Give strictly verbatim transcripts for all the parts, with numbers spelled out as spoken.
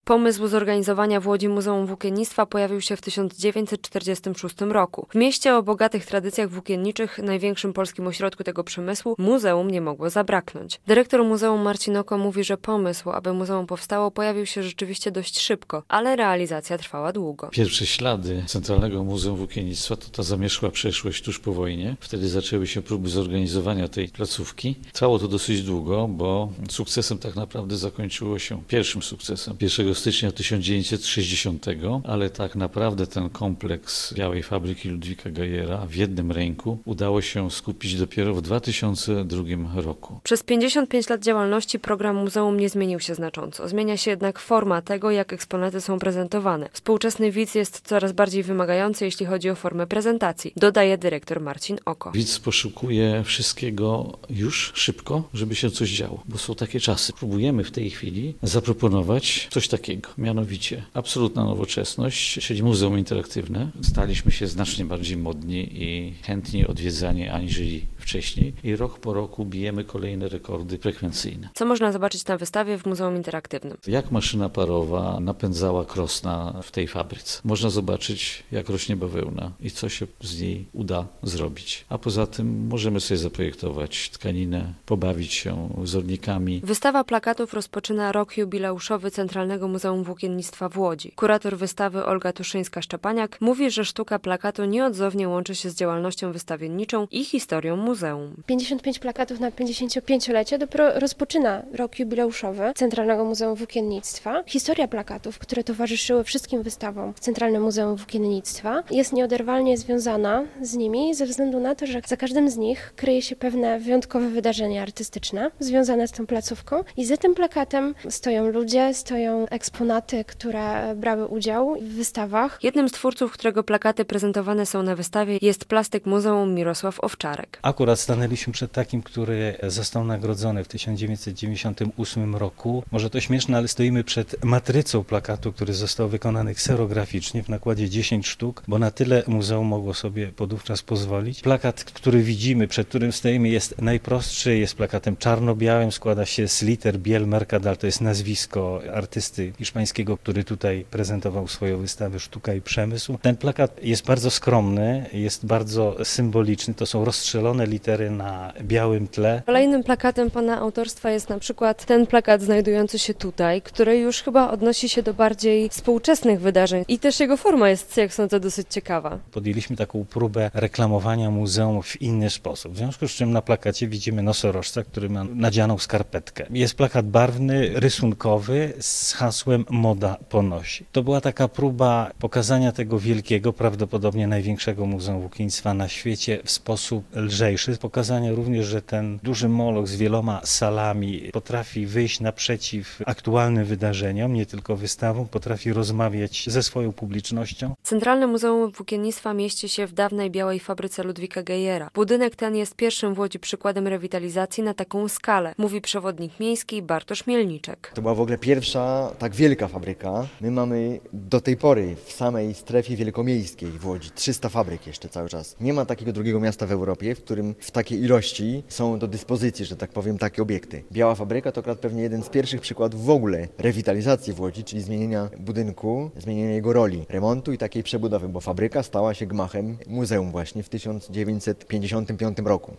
Pomysł zorganizowania w Łodzi Muzeum Włókiennictwa pojawił się w tysiąc dziewięćset czterdziestym szóstym roku. W mieście o bogatych tradycjach włókienniczych, największym polskim ośrodku tego przemysłu, muzeum nie mogło zabraknąć. Dyrektor muzeum Marcin Oko mówi, że pomysł, aby muzeum powstało, pojawił się rzeczywiście dość szybko, ale realizacja trwała długo. Pierwsze ślady Centralnego Muzeum Włókiennictwa to ta zamierzchła przeszłość tuż po wojnie. Wtedy zaczęły się próby zorganizowania tej placówki. Trwało to dosyć długo, bo sukcesem tak naprawdę zakończyło się pierwszym sukcesem pierwszego stycznia tysiąc dziewięćset sześćdziesiątego, ale tak naprawdę ten kompleks Białej Fabryki Ludwika Geyera w jednym ręku udało się skupić dopiero w dwa tysiące drugim roku. Przez pięćdziesiąt pięć lat działalności program muzeum nie zmienił się znacząco. Zmienia się jednak forma tego, jak eksponaty są prezentowane. Współczesny widz jest coraz bardziej wymagający, jeśli chodzi o formę prezentacji, dodaje dyrektor Marcin Oko. Widz poszukuje wszystkiego już szybko, żeby się coś działo, bo są takie czasy. Próbujemy w tej chwili zaproponować coś takiego, mianowicie absolutna nowoczesność, czyli muzeum interaktywne. Staliśmy się znacznie bardziej modni i chętniej odwiedzani aniżeli wcześniej i rok po roku bijemy kolejne rekordy frekwencyjne. Co można zobaczyć na wystawie w Muzeum Interaktywnym? Jak maszyna parowa napędzała krosna w tej fabryce. Można zobaczyć, jak rośnie bawełna i co się z niej uda zrobić. A poza tym możemy sobie zaprojektować tkaninę, pobawić się wzornikami. Wystawa plakatów rozpoczyna rok jubileuszowy Centralnego Muzeum Włókiennictwa w Łodzi. Kurator wystawy Olga Tuszyńska-Szczepaniak mówi, że sztuka plakatu nieodzownie łączy się z działalnością wystawienniczą i historią muzeum. pięćdziesiąt pięć plakatów na pięćdziesięciopięciolecie dopiero rozpoczyna rok jubileuszowy Centralnego Muzeum Włókiennictwa. Historia plakatów, które towarzyszyły wszystkim wystawom w Centralnym Muzeum Włókiennictwa, jest nieoderwalnie związana z nimi ze względu na to, że za każdym z nich kryje się pewne wyjątkowe wydarzenie artystyczne związane z tą placówką i za tym plakatem stoją ludzie, stoją eksponaty, które brały udział w wystawach. Jednym z twórców, którego plakaty prezentowane są na wystawie, jest plastyk muzeum Mirosław Owczarek. Akurat stanęliśmy przed takim, który został nagrodzony w tysiąc dziewięćset dziewięćdziesiątym ósmym roku. Może to śmieszne, ale stoimy przed matrycą plakatu, który został wykonany kserograficznie w nakładzie dziesięć sztuk, bo na tyle muzeum mogło sobie podówczas pozwolić. Plakat, który widzimy, przed którym stoimy, jest najprostszy, jest plakatem czarno-białym, składa się z liter Biel Mercadal, to jest nazwisko artysty hiszpańskiego, który tutaj prezentował swoją wystawę Sztuka i Przemysł. Ten plakat jest bardzo skromny, jest bardzo symboliczny, to są rozstrzelone litery na białym tle. Kolejnym plakatem pana autorstwa jest na przykład ten plakat znajdujący się tutaj, który już chyba odnosi się do bardziej współczesnych wydarzeń i też jego forma jest, jak sądzę, dosyć ciekawa. Podjęliśmy taką próbę reklamowania muzeum w inny sposób, w związku z czym na plakacie widzimy nosorożca, który ma nadzianą skarpetkę. Jest plakat barwny, rysunkowy z hasłem Moda ponosi. To była taka próba pokazania tego wielkiego, prawdopodobnie największego muzeum włókiennictwa na świecie w sposób lżejszy. Pokazania również, że ten duży moloch z wieloma salami potrafi wyjść naprzeciw aktualnym wydarzeniom, nie tylko wystawom, potrafi rozmawiać ze swoją publicznością. Centralne Muzeum Włókiennictwa mieści się w dawnej Białej Fabryce Ludwika Geyera. Budynek ten jest pierwszym w Łodzi przykładem rewitalizacji na taką skalę, mówi przewodnik miejski Bartosz Mielniczek. To była w ogóle pierwsza tak wielka fabryka. My mamy do tej pory w samej strefie wielkomiejskiej w Łodzi trzysta fabryk jeszcze cały czas. Nie ma takiego drugiego miasta w Europie, w którym w takiej ilości są do dyspozycji, że tak powiem, takie obiekty. Biała Fabryka to akurat pewnie jeden z pierwszych przykładów w ogóle rewitalizacji w Łodzi, czyli zmienienia budynku, zmienienia jego roli, remontu i takiej przebudowy, bo fabryka stała się gmachem muzeum właśnie w tysiąc dziewięćset pięćdziesiątym piątym roku.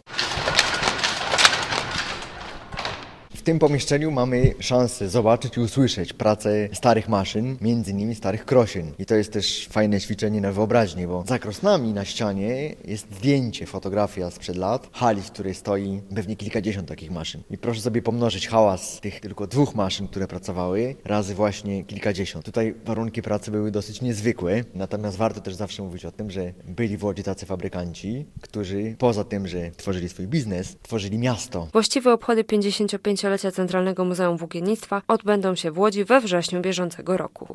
W tym pomieszczeniu mamy szansę zobaczyć i usłyszeć pracę starych maszyn, między innymi starych krosin. I to jest też fajne ćwiczenie na wyobraźnię, bo za krosnami na ścianie jest zdjęcie, fotografia sprzed lat, hali, w której stoi pewnie kilkadziesiąt takich maszyn. I proszę sobie pomnożyć hałas tych tylko dwóch maszyn, które pracowały, razy właśnie kilkadziesiąt. Tutaj warunki pracy były dosyć niezwykłe, natomiast warto też zawsze mówić o tym, że byli w Łodzi tacy fabrykanci, którzy poza tym, że tworzyli swój biznes, tworzyli miasto. Właściwe obchody pięćdziesięciopięciolecia Centralnego Muzeum Włókiennictwa odbędą się w Łodzi we wrześniu bieżącego roku.